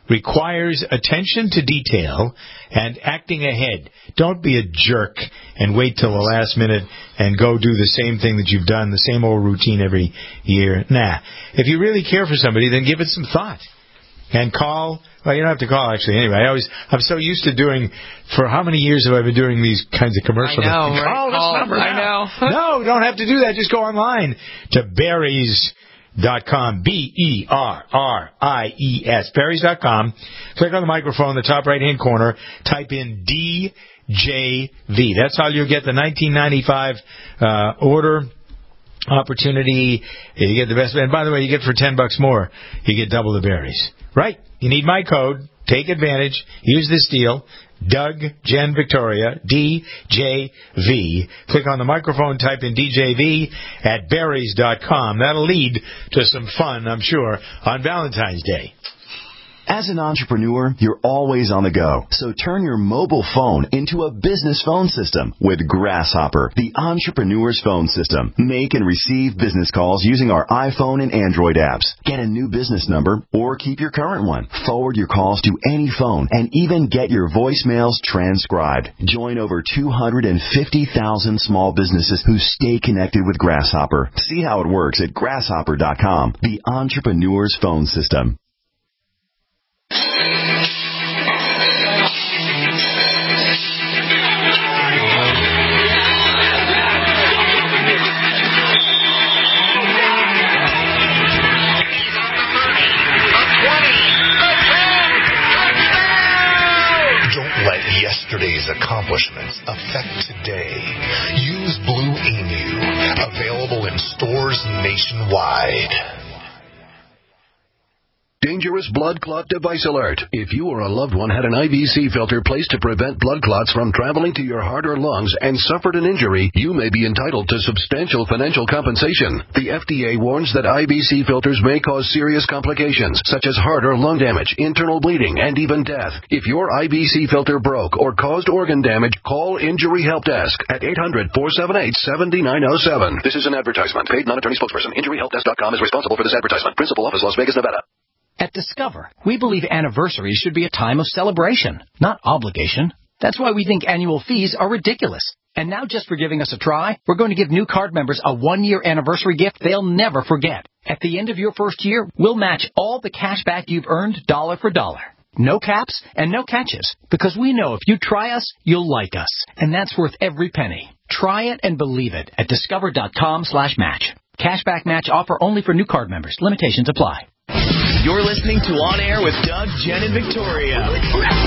requires attention to detail and acting ahead. Don't be a jerk and wait till the last minute and go do the same thing that you've done, the same old routine every year. Nah. If you really care for somebody, then give it some thought. And call. Well, you don't have to call, actually. Anyway, I always, I'm so used to doing, for how many years have I been doing these kinds of commercials? I know, right? Call this call, number I now. know. No, don't have to do that. Just go online to Berries dot com, B E R R I E S, Berries dot com. Click on the microphone in the top right-hand corner. Type in D J V. That's how you'll get the nineteen ninety-five uh, order opportunity. You get the best. And by the way, you get for ten bucks more, you get double the berries. Right? You need my code. Take advantage. Use this deal. Doug, Jen, Victoria, D J V. Click on the microphone, type in D J V at berries dot com. That'll lead to some fun, I'm sure, on Valentine's Day. As an entrepreneur, you're always on the go. So turn your mobile phone into a business phone system with Grasshopper, the entrepreneur's phone system. Make and receive business calls using our iPhone and Android apps. Get a new business number or keep your current one. Forward your calls to any phone and even get your voicemails transcribed. Join over two hundred fifty thousand small businesses who stay connected with Grasshopper. See how it works at grasshopper dot com, the entrepreneur's phone system. Yesterday's accomplishments affect today. Use Blue Emu, available in stores nationwide. Dangerous blood clot device alert. If you or a loved one had an I V C filter placed to prevent blood clots from traveling to your heart or lungs and suffered an injury, you may be entitled to substantial financial compensation. The F D A warns that I V C filters may cause serious complications, such as heart or lung damage, internal bleeding, and even death. If your I V C filter broke or caused organ damage, call Injury Help Desk at eight hundred, four seven eight, seven nine zero seven. This is an advertisement. Paid non-attorney spokesperson. Injury Help Desk dot com is responsible for this advertisement. Principal office, Las Vegas, Nevada. At Discover, we believe anniversaries should be a time of celebration, not obligation. That's why we think annual fees are ridiculous. And now, just for giving us a try, we're going to give new card members a one-year anniversary gift they'll never forget. At the end of your first year, we'll match all the cash back you've earned dollar for dollar. No caps and no catches, because we know if you try us, you'll like us. And that's worth every penny. Try it and believe it at discover dot com slash match. Cashback match offer only for new card members. Limitations apply. You're listening to On Air with Doug, Jen, and Victoria. All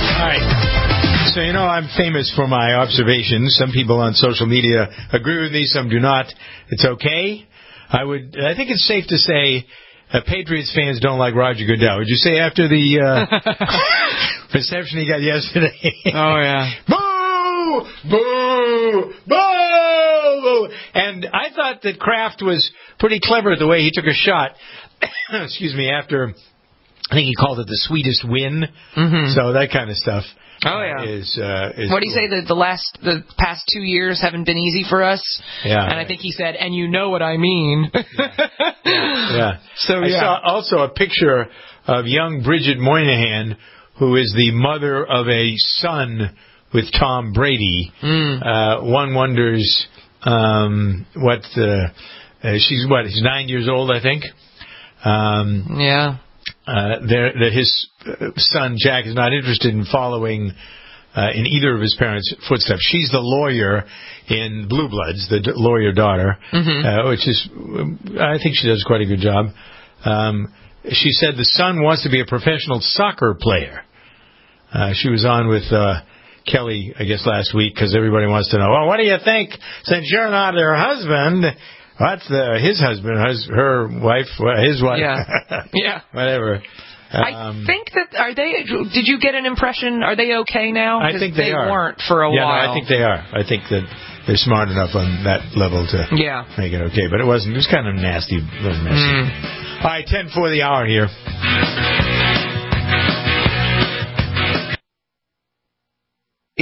right. So, you know, I'm famous for my observations. Some people on social media agree with me, some do not. It's okay. I would. I think it's safe to say uh, Patriots fans don't like Roger Goodell. Would you say after the uh, reception he got yesterday? Oh, yeah. Boo! Boo! Boo! And I thought that Kraft was pretty clever the way he took a shot. Excuse me, after, I think he called it the sweetest win. Mm-hmm. So that kind of stuff. Oh, yeah. Is, uh, is what do you say that the last, the past two years haven't been easy for us? Yeah. And I think he said, and you know what I mean. yeah. yeah. So, I yeah. saw also a picture of young Bridget Moynihan, who is the mother of a son with Tom Brady. Mm. Uh, one wonders um, what the, uh, she's what, he's nine years old, I think. Um, yeah. Uh, there, that his son Jack is not interested in following uh, in either of his parents' footsteps. She's the lawyer in Blue Bloods, the d- lawyer daughter, mm-hmm. uh, which is, I think she does quite a good job. Um, she said the son wants to be a professional soccer player. Uh, she was on with uh, Kelly, I guess, last week because everybody wants to know, well, what do you think since you're not their husband? What's the, his husband, his, her wife, his wife? Yeah. yeah. Whatever. I Um, think that, are they, did you get an impression, are they okay now? I think they, they are. They weren't for a yeah, while. No, I think they are. I think that they're smart enough on that level to yeah. make it okay. But it wasn't, it was kind of nasty, a little messy. Mm. All right, ten for the hour here. In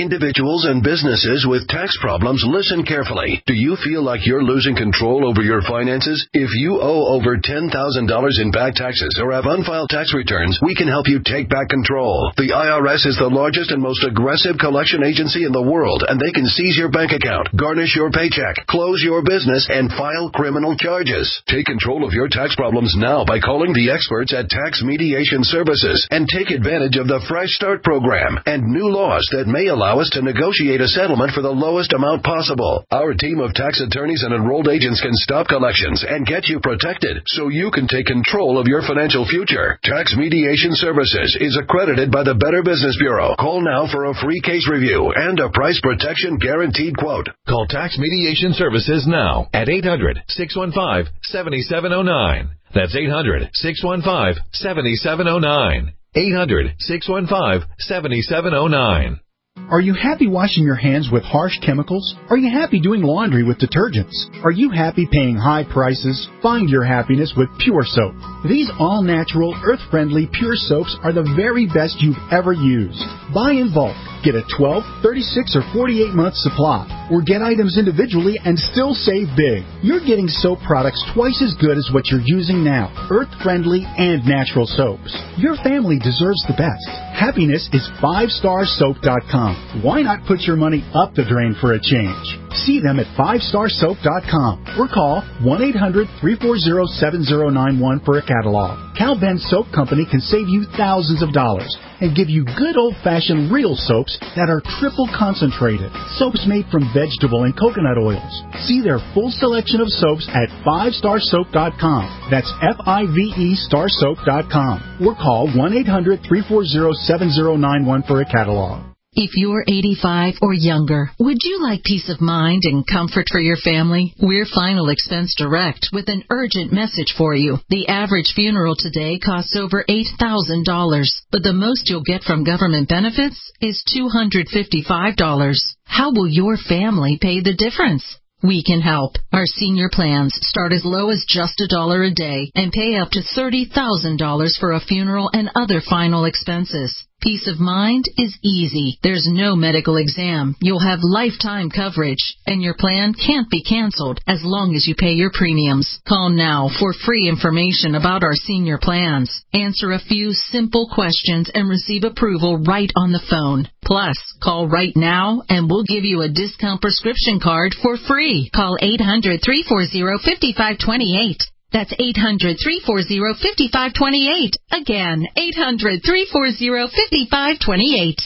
Individuals and businesses with tax problems, listen carefully. Do you feel like you're losing control over your finances? If you owe over ten thousand dollars in back taxes or have unfiled tax returns, we can help you take back control. The I R S is the largest and most aggressive collection agency in the world, and they can seize your bank account, garnish your paycheck, close your business, and file criminal charges. Take control of your tax problems now by calling the experts at Tax Mediation Services and take advantage of the Fresh Start program and new laws that may allow us to negotiate a settlement for the lowest amount possible. Our team of tax attorneys and enrolled agents can stop collections and get you protected so you can take control of your financial future. Tax Mediation Services is accredited by the Better Business Bureau. Call now for a free case review and a price protection guaranteed quote. Call Tax Mediation Services now at eight hundred, six one five, seven seven zero nine. That's eight hundred, six one five, seven seven zero nine. eight hundred, six one five, seven seven zero nine. Are you happy washing your hands with harsh chemicals? Are you happy doing laundry with detergents? Are you happy paying high prices? Find your happiness with Pure Soap. These all-natural, earth-friendly Pure Soaps are the very best you've ever used. Buy in bulk. Get a twelve, thirty-six, or forty-eight month supply. Or get items individually and still save big. You're getting soap products twice as good as what you're using now. Earth-friendly and natural soaps. Your family deserves the best. Happiness is five star soap dot com. Why not put your money up the drain for a change? See them at five star soap dot com or call one eight hundred, three four zero, seven zero nine one for a catalog. Cal Ben Soap Company can save you thousands of dollars and give you good old-fashioned real soaps that are triple concentrated. Soaps made from vegetable and coconut oils. See their full selection of soaps at five star soap dot com. That's F I V E star soap dot com. Or call one eight hundred, three four zero, seven zero nine one for a catalog. If you're eighty-five or younger, would you like peace of mind and comfort for your family? We're Final Expense Direct with an urgent message for you. The average funeral today costs over eight thousand dollars, but the most you'll get from government benefits is two hundred fifty-five dollars. How will your family pay the difference? We can help. Our senior plans start as low as just a dollar a day and pay up to thirty thousand dollars for a funeral and other final expenses. Peace of mind is easy. There's no medical exam. You'll have lifetime coverage, and your plan can't be canceled as long as you pay your premiums. Call now for free information about our senior plans. Answer a few simple questions and receive approval right on the phone. Plus, call right now and we'll give you a discount prescription card for free. Call eight hundred, three four zero, five five two eight. That's eight hundred, three four zero, five five two eight. Again, eight hundred, three four zero, five five two eight.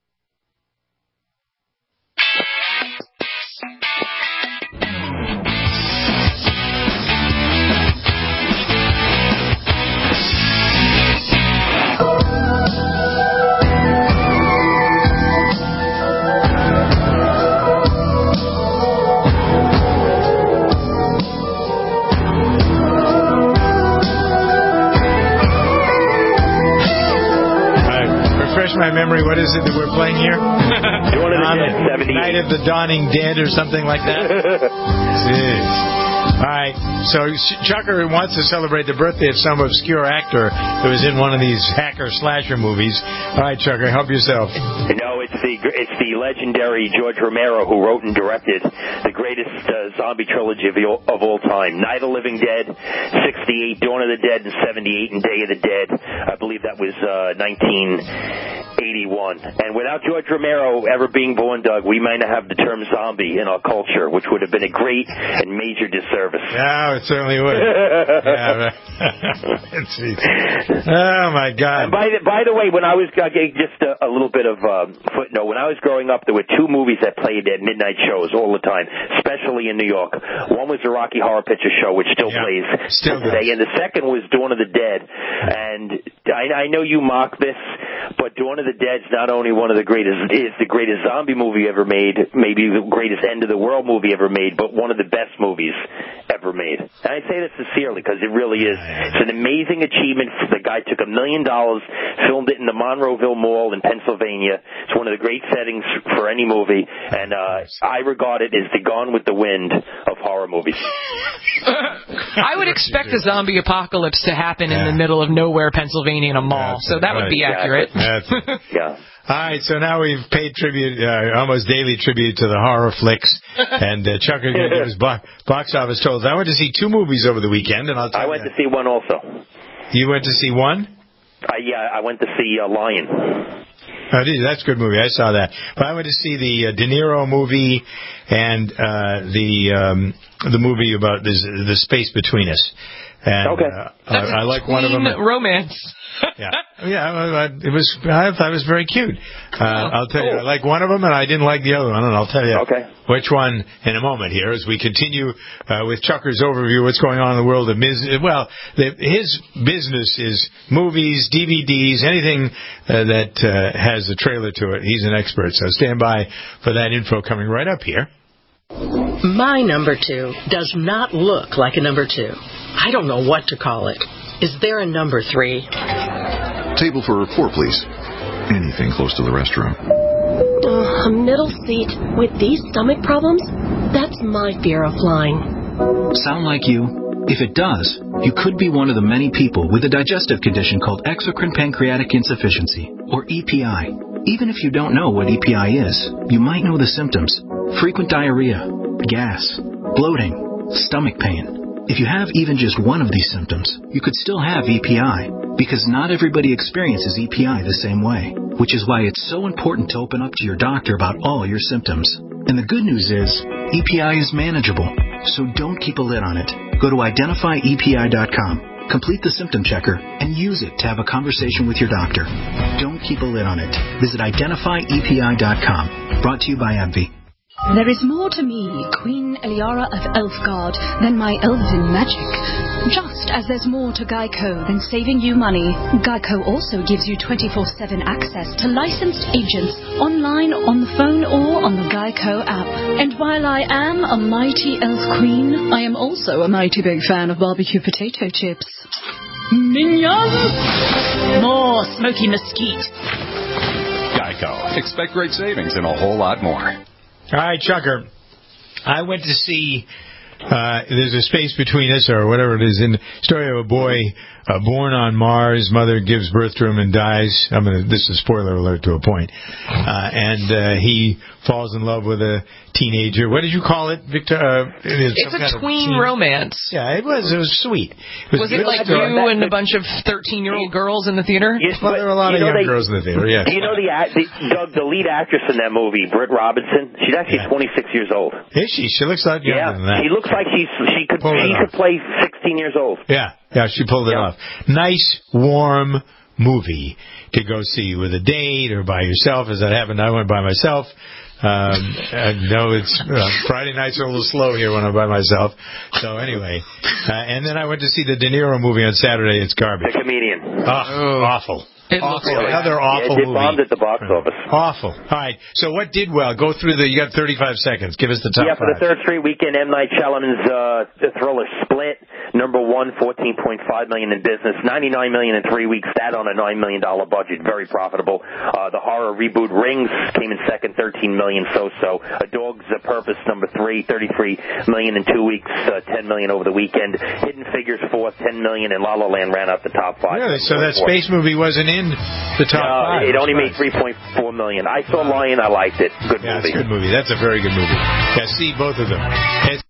Refresh my memory. What is it that we're playing here? Dawn of the Dead, seventy-eight. Night of the Dawning Dead or something like that? Jeez. All right. So Chucker wants to celebrate the birthday of some obscure actor who was in one of these hacker slasher movies. All right, Chucker, help yourself. No, it's the it's the legendary George Romero who wrote and directed the greatest uh, zombie trilogy of, the, of all time. Night of the Living Dead, sixty-eight, Dawn of the Dead, and seventy-eight, and Day of the Dead. I believe that was uh, nineteen eighty-one. And without George Romero ever being born, Doug, we might not have the term zombie in our culture, which would have been a great and major disservice. Yeah, it certainly would. Yeah, let's see. Oh, my God. And by the, by the way, when I was, uh, just a, a little bit of um, footnote, when I was growing up, there were two movies that played at midnight shows all the time, especially in New York. One was the Rocky Horror Picture Show, which still yeah, plays still today, and the second was Dawn of the Dead. And I, I know you mock this, but Dawn of the Dead's not only one of the greatest, is the greatest zombie movie ever made, maybe the greatest end of the world movie ever made, but one of the best movies ever made. And I say that sincerely because it really is. It's an amazing achievement. The guy took a million dollars, filmed it in the Monroeville Mall in Pennsylvania. It's one of the great settings for any movie, and uh, I regard it as the Gone with the Wind of horror movies. I would expect a zombie apocalypse to happen yeah. in the middle of nowhere, Pennsylvania, in a mall. That's so that right. would be accurate. Yeah. All right, so now we've paid tribute, uh, almost daily tribute to the horror flicks, and uh, Chuck is going to give his bo- box office totals. I went to see two movies over the weekend, and I'll tell I you went that. to see one also. You went to see one? Uh, yeah, I went to see uh, Lion. Oh, dude, that's a good movie. I saw that. But I went to see the uh, De Niro movie and uh, the um, the movie about this, the space between us. And, okay. Uh, I, I like one of them. Romance. yeah, yeah. I, I, it was. I thought it was very cute. Uh, I'll tell you, I like one of them, and I didn't like the other one, and I'll tell you okay. which one in a moment here as we continue uh, with Chucker's overview. What's going on in the world of business? Well, the, his business is movies, D V Ds, anything uh, that uh, has a trailer to it. He's an expert, so stand by for that info coming right up here. My number two does not look like a number two. I don't know what to call it. Is there a number three? Table for four, please. Anything close to the restroom. Uh, a middle seat with these stomach problems? That's my fear of flying. Sound like you? If it does, you could be one of the many people with a digestive condition called exocrine pancreatic insufficiency, or E P I. Even if you don't know what E P I is, you might know the symptoms. Frequent diarrhea, gas, bloating, stomach pain. If you have even just one of these symptoms, you could still have E P I, because not everybody experiences E P I the same way, which is why it's so important to open up to your doctor about all your symptoms. And the good news is, E P I is manageable, so don't keep a lid on it. Go to identify E P I dot com, complete the symptom checker, and use it to have a conversation with your doctor. Don't keep a lid on it. Visit identify E P I dot com. Brought to you by AbbVie. There is more to me, Queen Eliara of Elfgard, than my elven magic. Just as there's more to Geico than saving you money, Geico also gives you twenty-four seven access to licensed agents online, on the phone, or on the Geico app. And while I am a mighty elf queen, I am also a mighty big fan of barbecue potato chips. Minions! More smoky mesquite. Geico. Expect great savings and a whole lot more. All right, Chucker. I went to see uh, There's a Space Between Us, or whatever it is, in the story of a boy uh, born on Mars. Mother gives birth to him and dies. I'm gonna. This is a spoiler alert to a point. Uh, and uh, he falls in love with a teenager. What did you call it, Victor? Uh, it it's a tween romance. Yeah, it was. It was sweet. It was, was it like you that, and a bunch of thirteen-year-old girls in the theater? Yes, well, there were a lot of young they, girls in the theater, yeah. You know the, the, Doug, the lead actress in that movie, Britt Robinson? She's actually yeah. twenty-six years old. Is she? She looks like younger yeah, than that. She looks like she's, she could she could play sixteen years old. Yeah, yeah, she pulled it yeah. off. Nice, warm movie to go see with a date or by yourself. As that happened, I went by myself. Um, I know it's uh, Friday nights are a little slow here when I'm by myself. So anyway, uh, and then I went to see the De Niro movie on Saturday. It's garbage. The Comedian. Oh, awful. It awful. Looks Another yeah, awful it movie. bombed at the box office. Awful. All right. So what did well? Go through the. You got thirty-five seconds. Give us the top Yeah, for five. the third straight weekend, M. Night Shyamalan's uh, thriller Split, number one, fourteen point five million dollars in business, ninety-nine million dollars in three weeks. That on a nine million dollars budget, very profitable. Uh, the horror reboot Rings came in second, thirteen million dollars so-so. A Dog's Purpose, number three, thirty-three million dollars in two weeks, uh, ten million dollars over the weekend. Hidden Figures fourth, ten million dollars, and La La Land ran out the top five. Really? So that space movie wasn't in the top no, five? It only made three point four million dollars. I saw Lion. I liked it. Good yeah, movie. It's a good movie. That's a very good movie. Yeah, see both of them. It's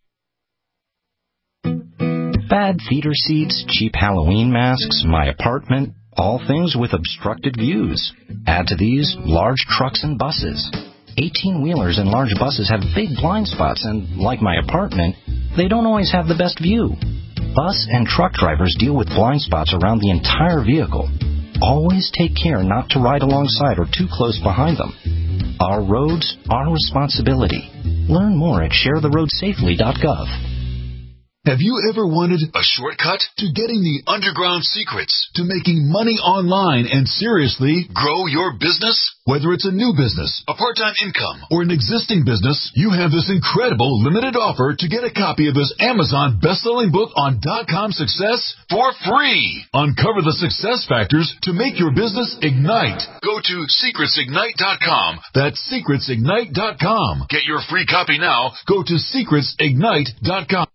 Bad theater seats, cheap Halloween masks, my apartment, all things with obstructed views. Add to these, large trucks and buses. eighteen-wheelers and large buses have big blind spots, and like my apartment, they don't always have the best view. Bus and truck drivers deal with blind spots around the entire vehicle. Always take care not to ride alongside or too close behind them. Our roads, our responsibility. Learn more at share the road safely dot gov. Have you ever wanted a shortcut to getting the underground secrets to making money online and seriously grow your business? Whether it's a new business, a part-time income, or an existing business, you have this incredible limited offer to get a copy of this Amazon best-selling book on dot-com success for free. Uncover the success factors to make your business ignite. Go to secrets ignite dot com. That's secrets ignite dot com. Get your free copy now. Go to secrets ignite dot com.